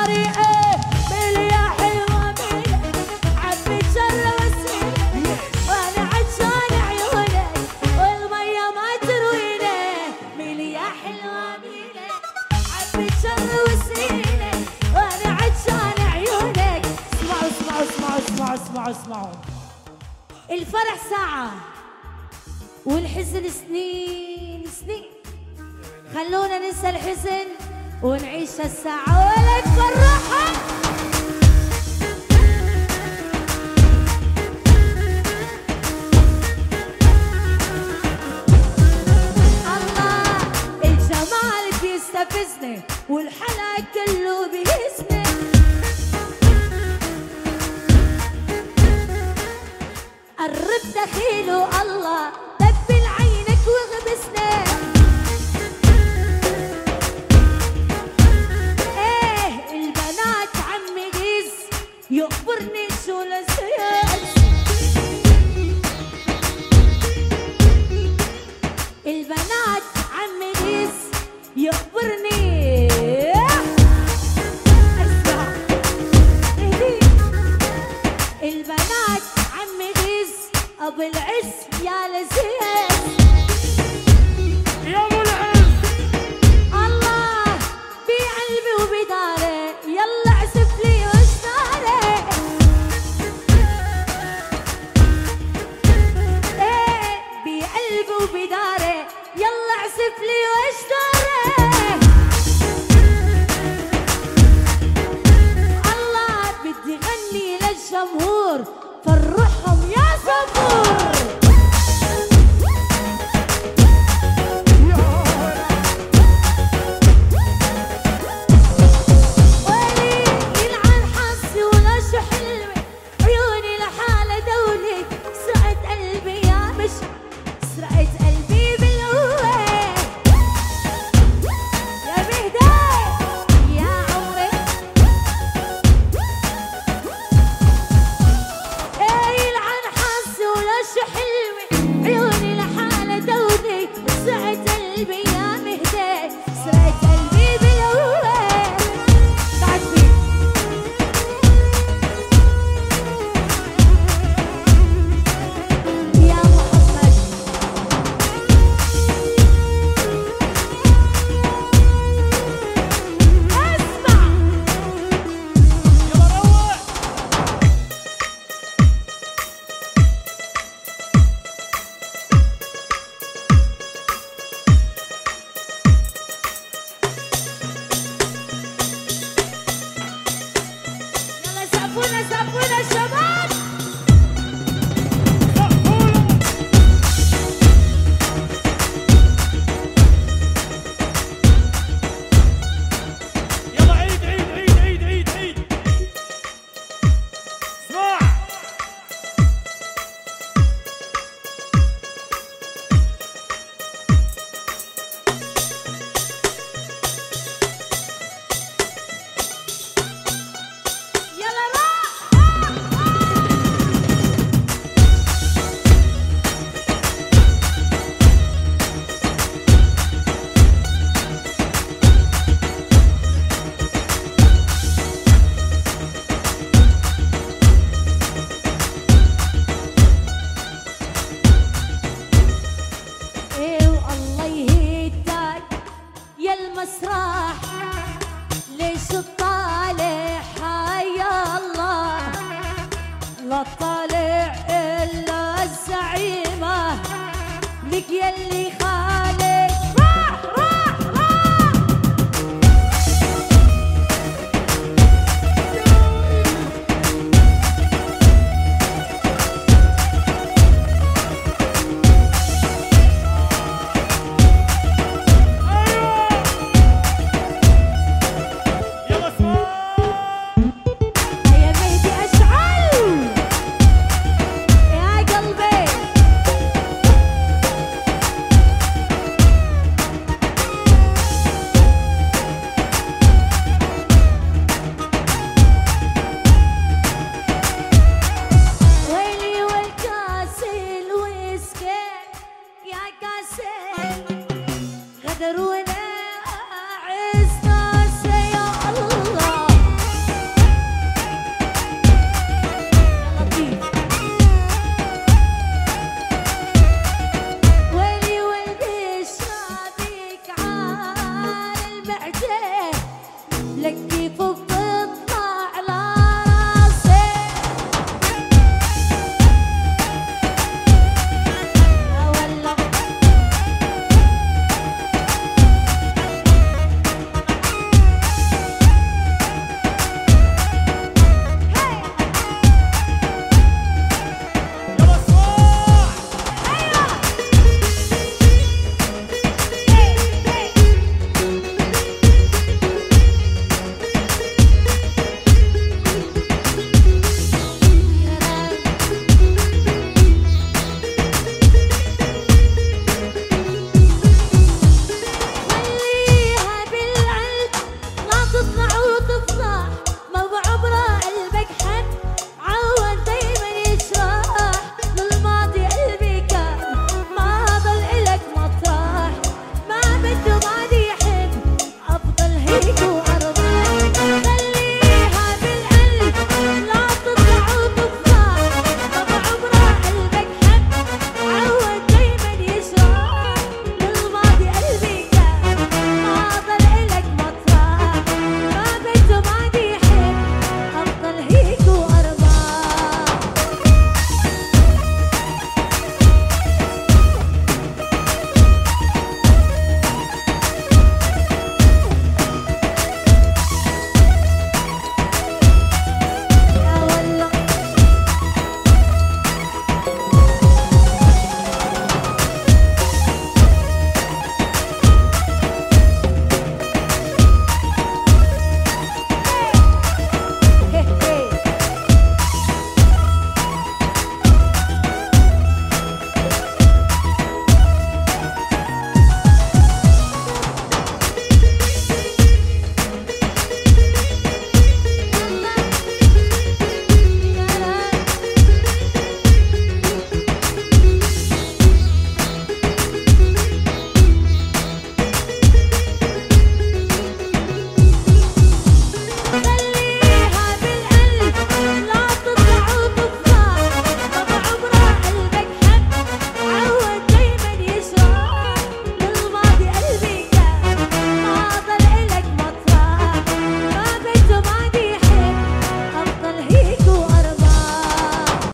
العماري ميلي يا حلوة ميلي عبي شر وسيلة وانا عطشان عيونك والمية ما ترويني ميلي يا حلوة ميلي عبي شر وسيلة وانا عطشان عيونك. اسمعوا اسمعوا اسمعوا اسمعوا اسمعوا اسمعوا، الفرح ساعة والحزن سنين سنين، خلونا ننسى الحزن ونعيش الساعة ولا تفرحها. الله الجمال بيستفزني والحلا كله بيهزني، قرب دخيله الله دبل عينك واغبسني. البنات عمي جيز يخبرني شو لزياز، البنات عمي جيز يخبرني. اسمع البنات عمي غيز ابو العز يا لزياز يا ابو العز الله بقلبي وبداري يلا اعزف لي واشتاري. بقلبي وبداري يلا اعزف لي واشتاري. الله بدي غني للجمهور فرحهم يا زبور. المسرح ليش تطالع حيا الله لا تطالع إلا الزعيمة لك يلي